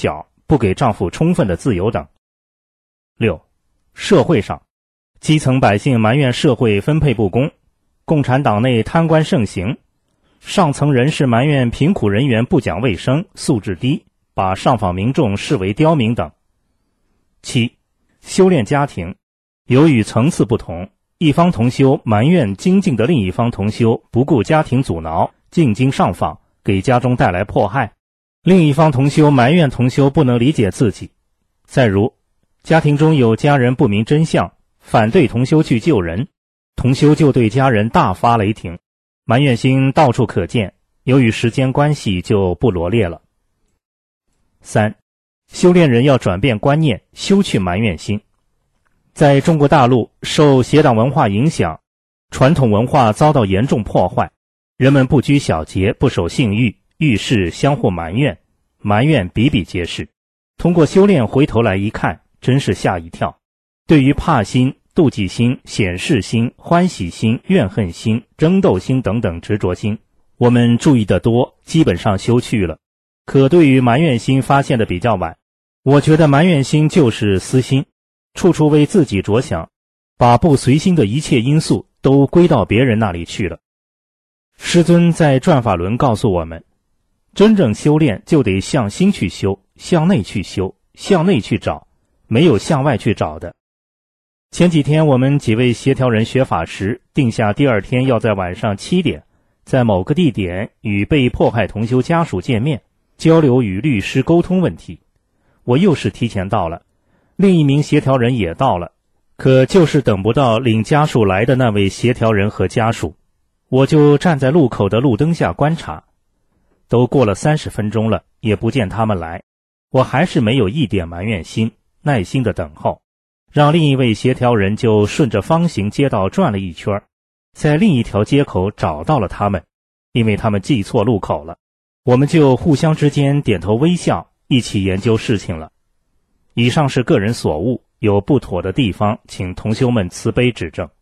不给丈夫充分的自由等。6. 社会上，基层百姓埋怨社会分配不公，共产党内贪官盛行，上层人士埋怨贫苦人员不讲卫生，素质低，把上访民众视为刁民等。7. 修炼家庭，由于层次不同，一方同修埋怨精进的另一方同修不顾家庭阻挠，进京上访，给家中带来迫害；另一方同修埋怨同修不能理解自己。再如，家庭中有家人不明真相，反对同修去救人，同修就对家人大发雷霆，埋怨心到处可见，由于时间关系就不罗列了。3. 修炼人要转变观念，修去埋怨心。在中国大陆，受邪党文化影响，传统文化遭到严重破坏，人们不拘小节，不守信誉，遇事相互埋怨，埋怨比比皆是。通过修炼回头来一看，真是吓一跳。对于怕心、妒忌心、显示心、欢喜心、怨恨心、争斗心等等执着心，我们注意得多，基本上修去了。可对于埋怨心发现的比较晚。我觉得埋怨心就是私心，处处为自己着想，把不随心的一切因素都归到别人那里去了。师尊在转法轮告诉我们，真正修炼就得向心去修，向内去修，向内去找，没有向外去找的。前几天我们几位协调人学法时，定下第二天要在晚上7点，在某个地点与被迫害同修家属见面，交流与律师沟通问题。我又是提前到了，另一名协调人也到了，可就是等不到领家属来的那位协调人和家属，我就站在路口的路灯下观察。都过了30分钟了，也不见他们来，我还是没有一点埋怨心，耐心的等候，让另一位协调人就顺着方形街道转了一圈，在另一条街口找到了他们，因为他们记错路口了，我们就互相之间点头微笑，一起研究事情了。以上是个人所悟，有不妥的地方，请同修们慈悲指正。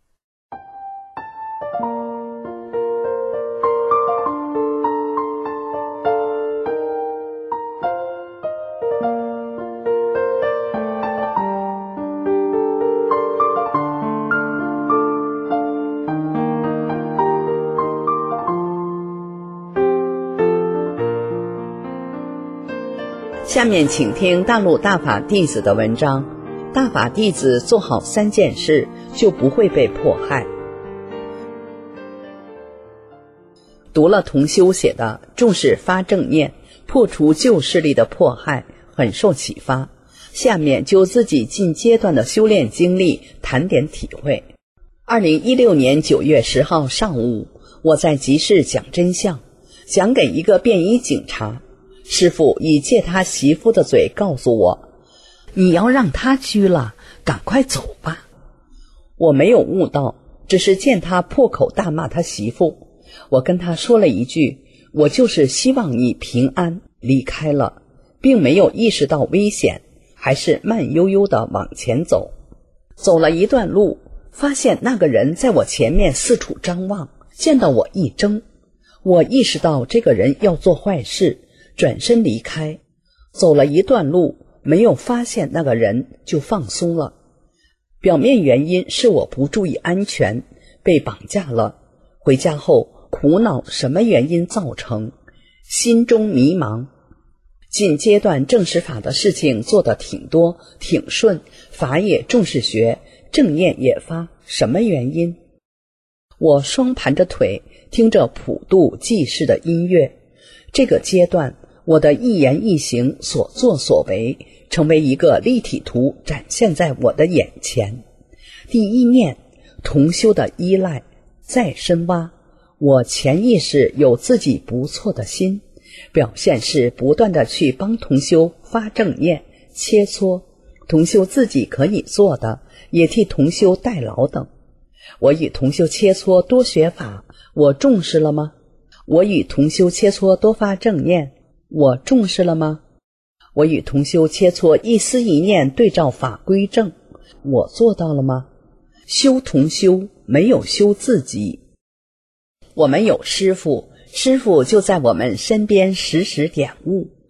下面请听大陆大法弟子的文章。大法弟子做好3件事，就不会被迫害。读了同修写的重视发正念，破除旧势力的迫害，很受启发。下面就自己近阶段的修炼经历谈点体会。2016年9月10号上午，我在集市讲真相，讲给一个便衣警察。师父以借他媳妇的嘴告诉我，你要让他拘了，赶快走吧。我没有悟到，只是见他破口大骂他媳妇。我跟他说了一句，我就是希望你平安离开了，并没有意识到危险，还是慢悠悠地往前走。走了一段路，发现那个人在我前面四处张望，见到我一怔，我意识到这个人要做坏事，转身离开。走了一段路，没有发现那个人，就放松了。表面原因是我不注意安全，被绑架了。回家后苦恼什么原因造成，心中迷茫。近阶段正实法的事情做得挺多挺顺，法也重视学，正念也发，什么原因？我双盘着腿，听着普度济世的音乐。这个阶段，我的一言一行所作所为成为一个立体图，展现在我的眼前。第一念，同修的依赖。再深挖，我潜意识有自己不错的心，表现是不断的去帮同修发正念、切磋，同修自己可以做的，也替同修代劳等。我与同修切磋多学法，我重视了吗？我与同修切磋多发正念，我重视了吗？我与同修切磋一思一念对照法归正，我做到了吗？修同修，没有修自己。我们有师父，师父就在我们身边时时点悟。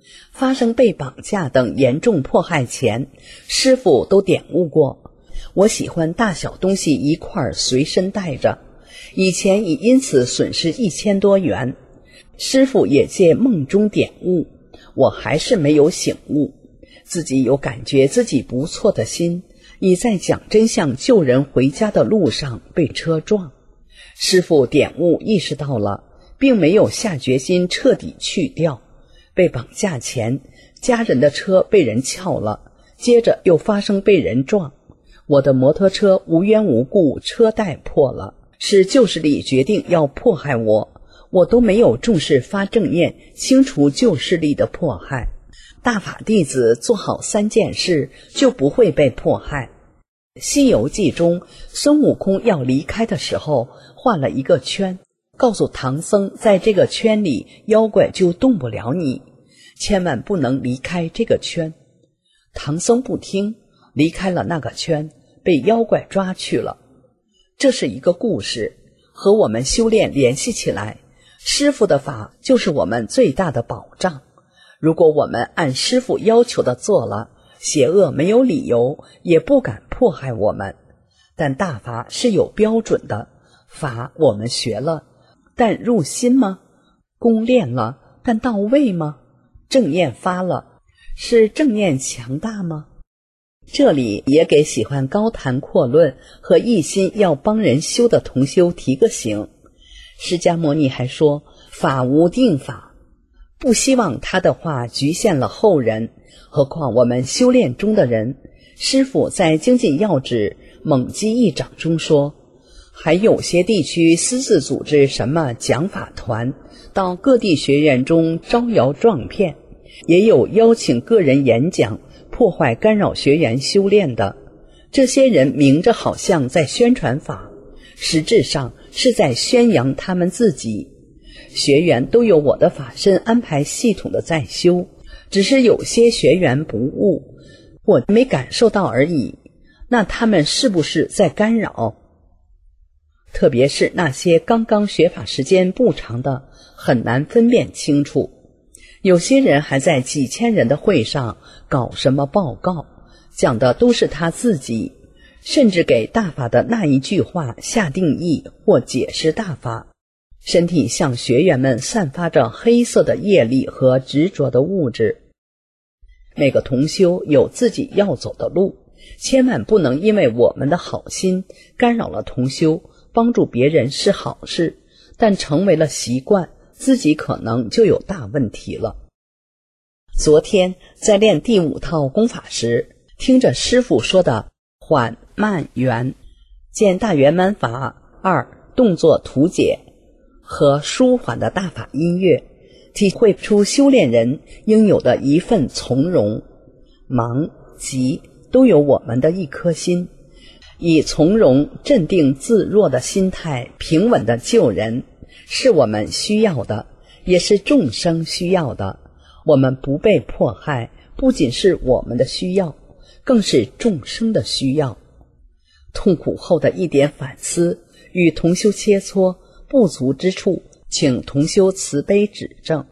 发生被绑架等严重迫害前，师父都点悟过。我喜欢大小东西一块随身带着，以前已因此损失1000多元。师父也借梦中点悟，我还是没有醒悟，自己有感觉自己不错的心，已在讲真相救人回家的路上被车撞。师父点悟意识到了，并没有下决心彻底去掉。被绑架前，家人的车被人撬了，接着又发生被人撞，我的摩托车无缘无故车带破了，是旧势力决定要迫害我，我都没有重视发正念，清除旧势力的迫害。大法弟子做好3件事，就不会被迫害。西游记中，孙悟空要离开的时候画了一个圈，告诉唐僧在这个圈里妖怪就动不了你，千万不能离开这个圈。唐僧不听，离开了那个圈，被妖怪抓去了。这是一个故事，和我们修炼联系起来，师父的法就是我们最大的保障。如果我们按师父要求的做了，邪恶没有理由，也不敢迫害我们。但大法是有标准的，法我们学了，但入心吗？功练了，但到位吗？正念发了，是正念强大吗？这里也给喜欢高谈阔论和一心要帮人修的同修提个醒。释迦牟尼还说，法无定法，不希望他的话局限了后人，何况我们修炼中的人。师父在精进要旨猛击一掌中说，还有些地区私自组织什么讲法团，到各地学院中招摇撞骗，也有邀请个人演讲，破坏干扰学员修炼的。这些人明着好像在宣传法，实质上是在宣扬他们自己。学员都有我的法身安排系统的在修，只是有些学员不悟，我没感受到而已。那他们是不是在干扰？特别是那些刚刚学法时间不长的，很难分辨清楚。有些人还在几千人的会上搞什么报告，讲的都是他自己，甚至给大法的那一句话下定义或解释大法。身体向学员们散发着黑色的业力和执着的物质。每个同修有自己要走的路，千万不能因为我们的好心干扰了同修。帮助别人是好事，但成为了习惯，自己可能就有大问题了。昨天在练第5套功法时，听着师父说的缓慢圆，见大圆满法2动作图解和舒缓的大法音乐，体会出修炼人应有的一份从容。忙急都有我们的一颗心，以从容镇定自若的心态平稳地救人，是我们需要的，也是众生需要的。我们不被迫害，不仅是我们的需要，更是众生的需要。痛苦后的一点反思，与同修切磋，不足之处，请同修慈悲指正。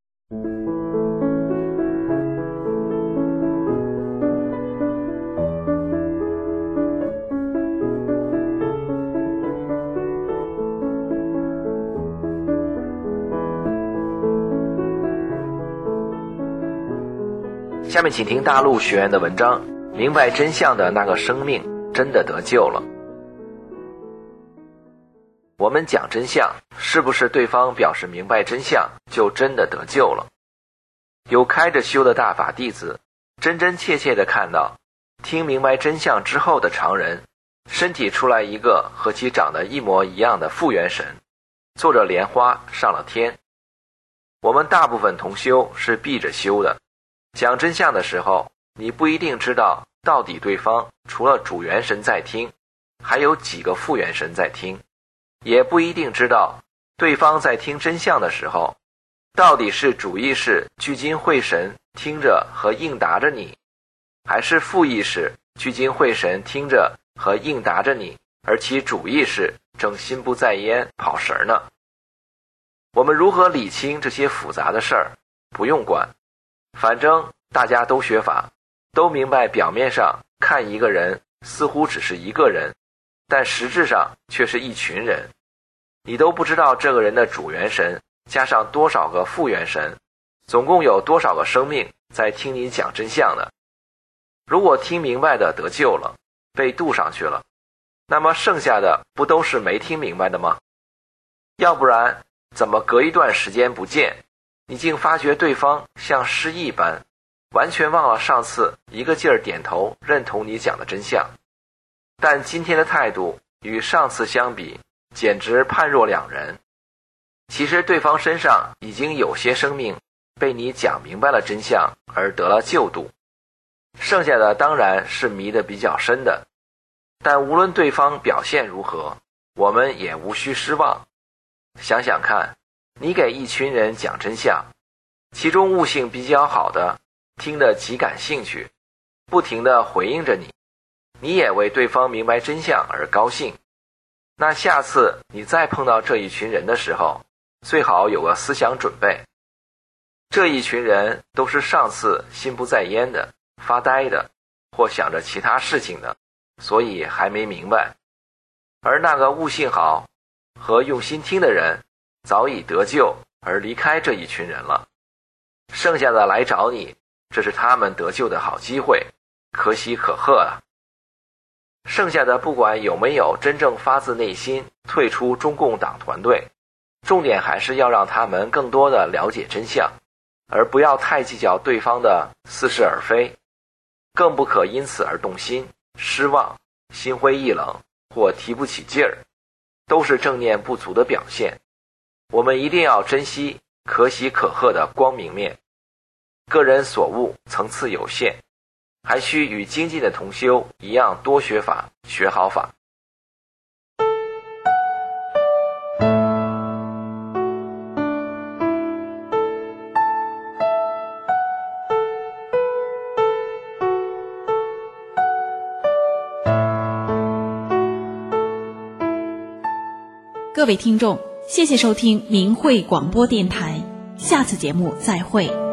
下面请听大陆学员的文章，明白真相的那个生命真的得救了。我们讲真相，是不是对方表示明白真相就真的得救了？有开着修的大法弟子，真真切切地看到，听明白真相之后的常人，身体出来一个和其长得一模一样的复原神，坐着莲花上了天。我们大部分同修是闭着修的，讲真相的时候，你不一定知道到底对方除了主元神在听，还有几个复元神在听，也不一定知道对方在听真相的时候，到底是主意识聚精会神听着和应答着你，还是副意识聚精会神听着和应答着你，而其主意识正心不在焉跑神呢？我们如何理清这些复杂的事儿？不用管， 反正大家都学法，都明白表面上看一个人似乎只是一个人，但实质上却是一群人。你都不知道这个人的主元神加上多少个副元神，总共有多少个生命在听你讲真相呢？如果听明白的得救了，被渡上去了，那么剩下的不都是没听明白的吗？要不然怎么隔一段时间不见，你竟发觉对方像失忆般，完全忘了上次一个劲儿点头认同你讲的真相？但今天的态度与上次相比，简直判若两人。其实对方身上已经有些生命被你讲明白了真相而得了救度，剩下的当然是迷得比较深的。但无论对方表现如何，我们也无需失望。想想看，你给一群人讲真相，其中悟性比较好的听得极感兴趣，不停地回应着你，你也为对方明白真相而高兴。那下次你再碰到这一群人的时候，最好有个思想准备。这一群人都是上次心不在焉的、发呆的，或想着其他事情的，所以还没明白。而那个悟性好和用心听的人，早已得救而离开这一群人了。剩下的来找你，这是他们得救的好机会，可喜可贺啊！剩下的不管有没有真正发自内心退出中共党团队，重点还是要让他们更多的了解真相，而不要太计较对方的似是而非，更不可因此而动心、失望、心灰意冷或提不起劲儿，都是正念不足的表现。我们一定要珍惜可喜可贺的光明面。个人所悟层次有限，还需与精进的同修一样多学法，学好法。 各位听众，谢谢收听明慧广播电台，下次节目再会。